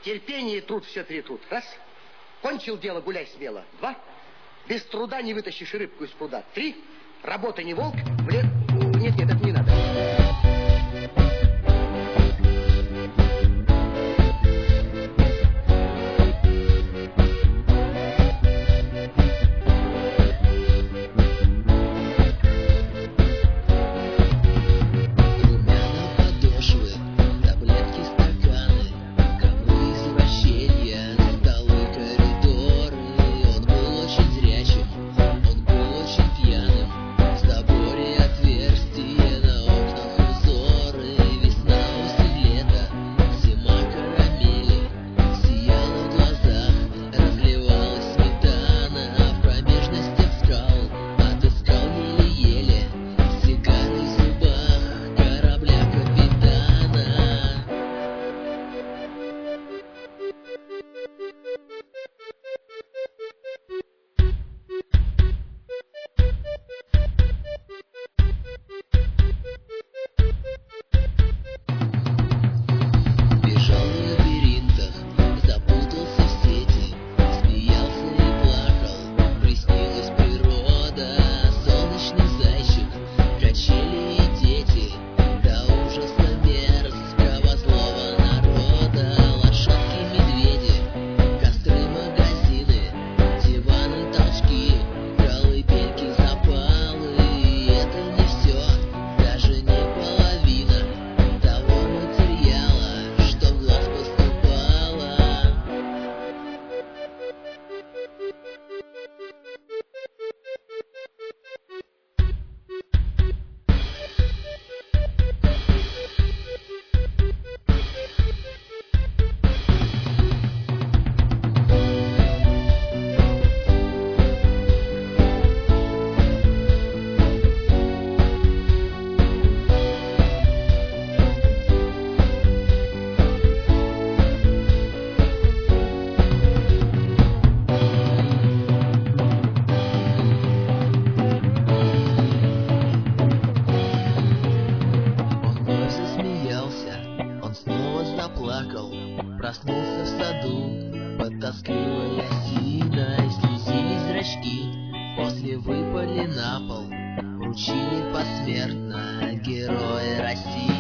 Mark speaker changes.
Speaker 1: Терпение и труд все перетрут. Раз. Кончил дело, гуляй смело. 2. Без труда не вытащишь рыбку из пруда. 3. Работа не волк. Нет, это не надо.
Speaker 2: Заплакал, проснулся в саду под тоскливой осиной, слезились зрачки, после выпали на пол, вручили посмертно героя России.